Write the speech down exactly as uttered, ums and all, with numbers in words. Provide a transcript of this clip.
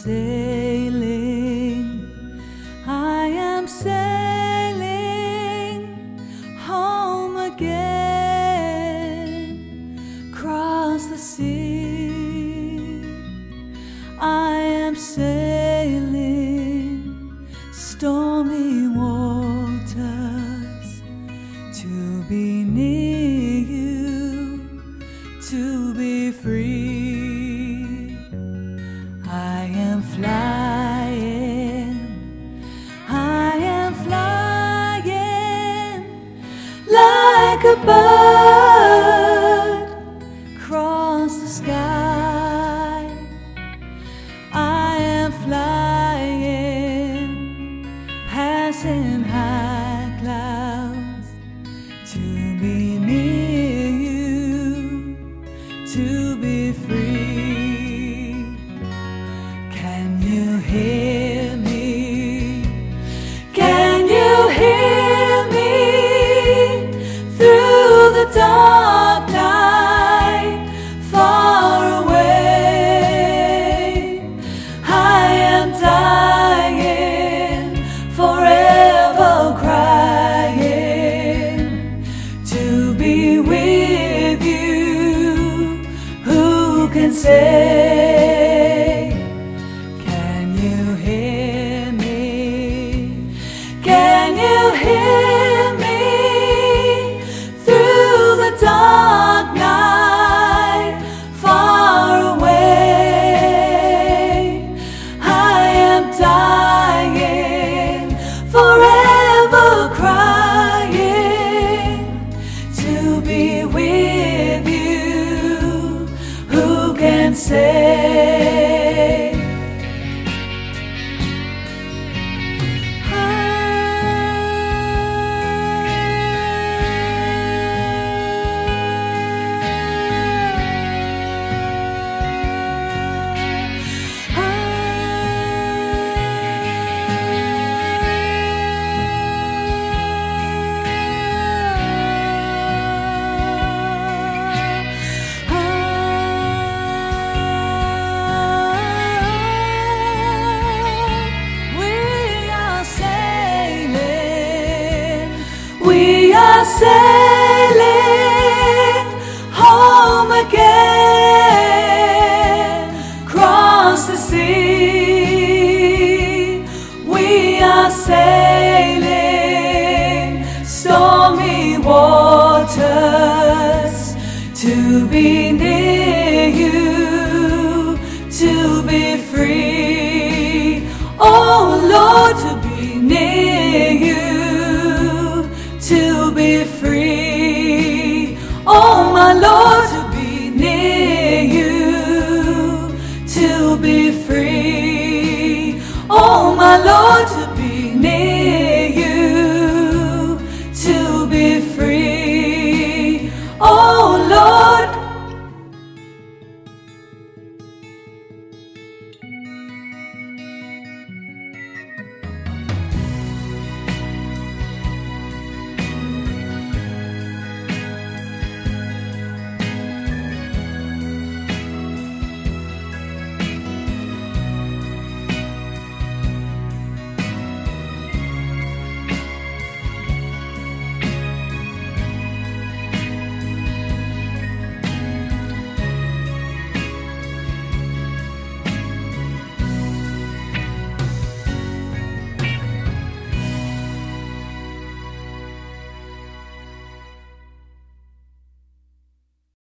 sailing, I am sailing home again, across the sea. I am sailing stormy waters to be near you, to be free. I am flying, I am flying like a bird across the sky. I am flying, passing high clouds to be near you, to be free. Can you hear me? Can you hear me through the dark night, far away? I am dying, forever crying, to be with you. Who can say? Can you hear me? Can you hear me through the dark night, far away? I am dying, forever crying, to be with you. Who can say? We are sailing home again, across the sea. We are sailing stormy waters to be near you, to be free. Oh Lord, to be near you, to be free. Oh my Lord, to be near you, to be free.